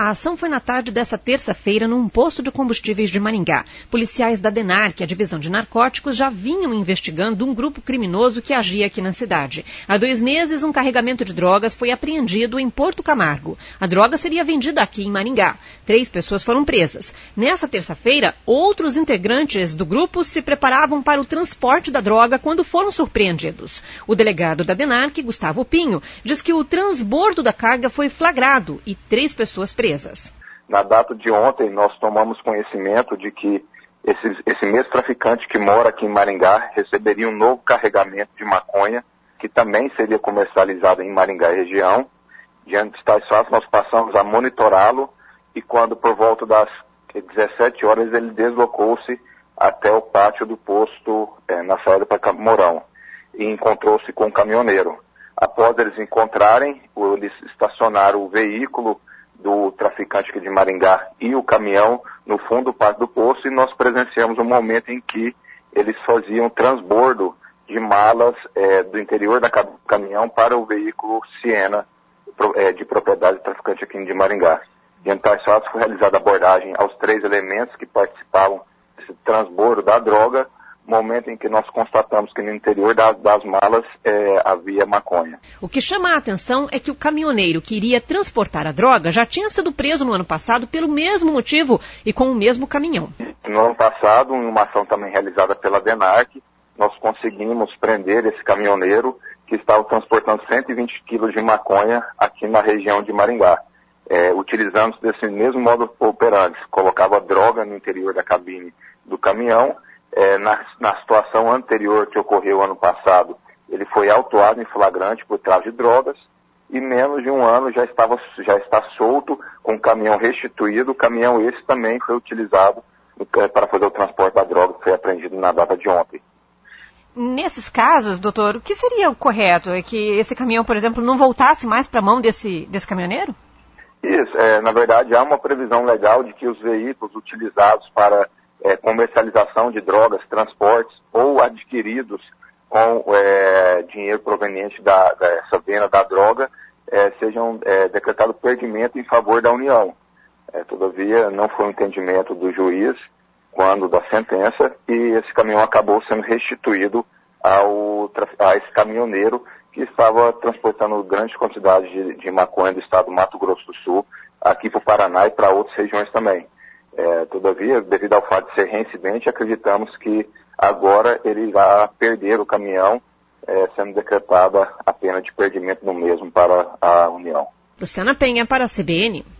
A ação foi na tarde dessa terça-feira num posto de combustíveis de Maringá. Policiais da DENARC, a Divisão de Narcóticos, já vinham investigando um grupo criminoso que agia aqui na cidade. Há 2 meses, um carregamento de drogas foi apreendido em Porto Camargo. A droga seria vendida aqui em Maringá. 3 pessoas foram presas. Nessa terça-feira, outros integrantes do grupo se preparavam para o transporte da droga quando foram surpreendidos. O delegado da DENARC, Gustavo Pinho, diz que o transbordo da carga foi flagrado e 3 pessoas presas. Na data de ontem, nós tomamos conhecimento de que esse mesmo traficante que mora aqui em Maringá receberia um novo carregamento de maconha, que também seria comercializado em Maringá e região. Diante de tais fatos, nós passamos a monitorá-lo e quando por volta das 17 horas ele deslocou-se até o pátio do posto na saída para Camorão e encontrou-se com um caminhoneiro. Após eles encontrarem, eles estacionaram o veículo do traficante aqui de Maringá e o caminhão no fundo do pátio do posto e nós presenciamos um momento em que eles faziam transbordo de malas do interior do caminhão para o veículo Siena, de propriedade do traficante aqui de Maringá. Diante de tais fatos, foi realizada a abordagem aos 3 elementos que participavam desse transbordo da droga, momento em que nós constatamos que no interior das malas havia maconha. O que chama a atenção é que o caminhoneiro que iria transportar a droga já tinha sido preso no ano passado pelo mesmo motivo e com o mesmo caminhão. No ano passado, em uma ação também realizada pela DENARC, nós conseguimos prender esse caminhoneiro que estava transportando 120 quilos de maconha aqui na região de Maringá. Utilizando desse mesmo modo operandi, colocava droga no interior da cabine do caminhão. Na situação anterior que ocorreu ano passado, ele foi autuado em flagrante por tráfico de drogas e menos de um ano já está solto com o caminhão restituído. O caminhão esse também foi utilizado para fazer o transporte da droga que foi apreendido na data de ontem. Nesses casos, doutor, o que seria o correto? É que esse caminhão, por exemplo, não voltasse mais para a mão desse caminhoneiro? Isso, na verdade há uma previsão legal de que os veículos utilizados para comercialização de drogas, transportes ou adquiridos com dinheiro proveniente dessa venda da droga sejam decretados perdimento em favor da União. Todavia, não foi um entendimento do juiz quando da sentença e esse caminhão acabou sendo restituído a esse caminhoneiro que estava transportando grandes quantidades de maconha do estado do Mato Grosso do Sul aqui para o Paraná e para outras regiões também. Todavia, devido ao fato de ser reincidente, acreditamos que agora ele irá perder o caminhão, sendo decretada a pena de perdimento do mesmo para a União. Luciana Penha para a CBN.